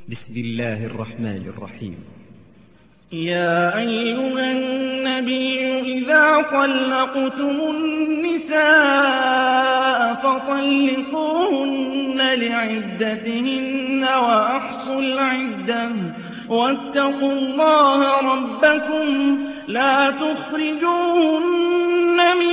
بسم الله الرحمن الرحيم. يا أيها النبي إذا طلقتم النساء فطلقوهن لعدتهن وأحصوا العدة واتقوا الله ربكم لا تخرجوهن من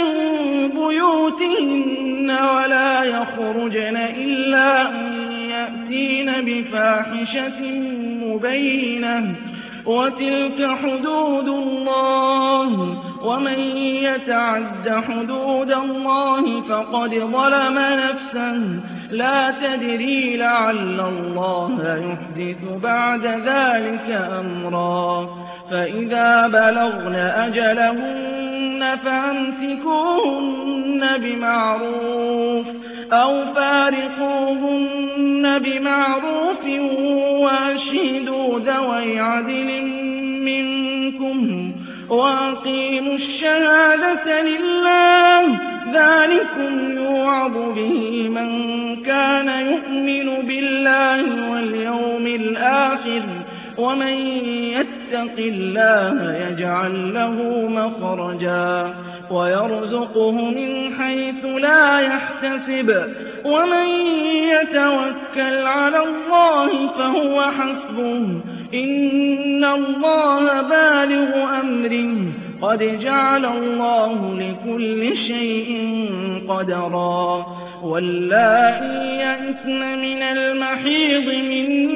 بيوتهن ولا يخرجن إلا أن يأتين بفاحشة مبينة وتلك حدود الله ومن يتعد حدود الله فقد ظلم نفسه لا تدري لعل الله يحدث بعد ذلك أمرا فإذا بلغن أجلهن فأمسكوهن بمعروف أو فارقوهن بمعروف وأشهدوا ذوي عدل منكم وأقيموا الشهادة لله ذلكم يوعظ به من كان يؤمن بالله واليوم الآخر ومن يتق الله يجعل له مخرجا ويرزقه من حيث لا يحتسب ومن يتوكل على الله فهو حسبه إن الله بالغ أمره قد جعل الله لكل شيء قدرا واللائي يئسن من المحيض من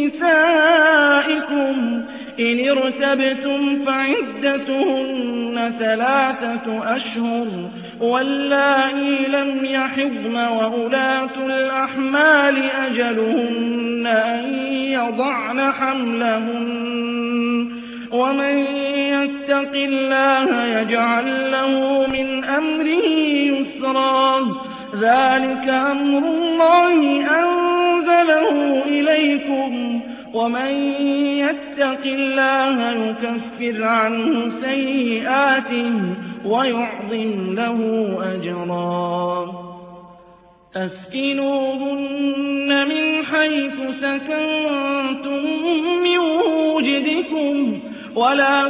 نسائكم إن ارتبتم فعدتهن 3 أشهر واللائي لم يحضن وأولاة الأحمال أجلهن أن يضعن حملهن ومن يتق الله يجعل له من أمره يسرا ذلك أمر الله أنزله إليكم ومن يتق الله يكفر عنه سيئاته ويعظم له أجرا أسكنوهن من حيث سكنتم من وجدكم ولا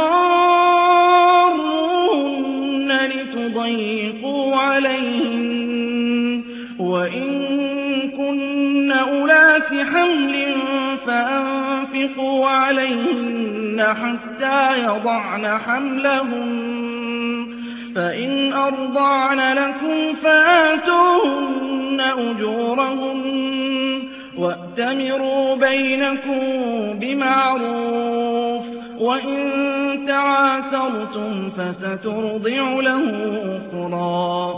تضاروهن لتضيقوا عليهن وإن كن أولات حمل فأنفقوا عليهن حتى يضعن حملهن فإن أرضعن لكم فآتوهن أجورهن وأتمروا بينكم بمعروف وإن تعاثرتم فسترضع له أخرى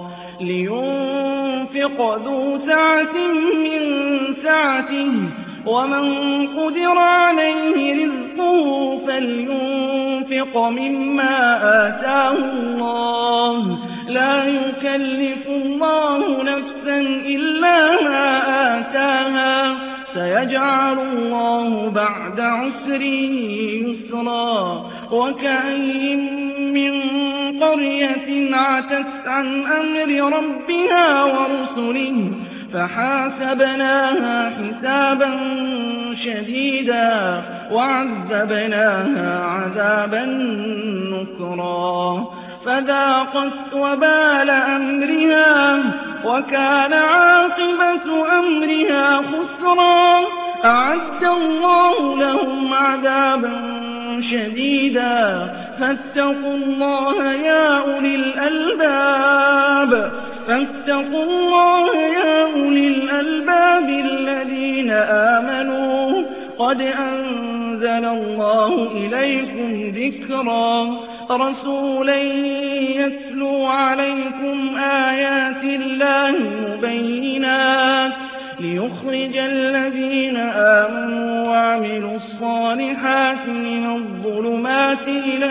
لينفق ذو سعة من سعته ومن قدر عليه رزقه فلينفق مما آتاه الله لا يكلف الله نفسا إلا ما آتاها سيجعل الله بعد عسر يسرا وكأين من قرية عتت عن أمر ربها ورسله فحاسبناها حسابا شديدا وعذبناها عذابا نكرا فذاقت وبال أمرها وكان عاقبة أمرها خسرا أعد الله لهم عذابا شديدا فاتقوا الله يا أولي الألباب فاتقوا الله يا أولي الألباب الذين آمنوا قد أنزل الله إليكم ذكرا رسولا يتلو عليكم آيات الله مبينات ليخرج الذين آمنوا وعملوا الصالحات من الظلمات إلى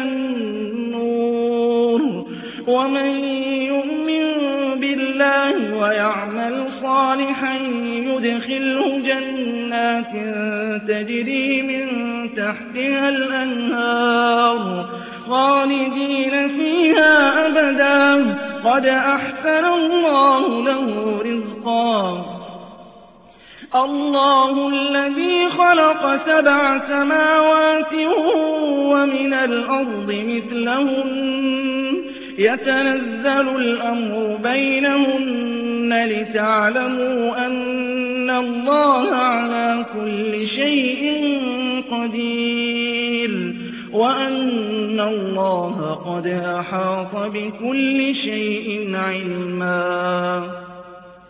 النور ومن يؤمن بالله ويعمل صالحا يدخله جنات تجري من تحتها الأنهار خالدين فيها أبدا قد أحسن الله له رزقا الله الذي خلق 7 سماوات ومن الأرض مثلهن يتنزل الأمر بينهن لتعلموا أن الله على كل شيء قدير وأن الله قد أحاط بكل شيء علما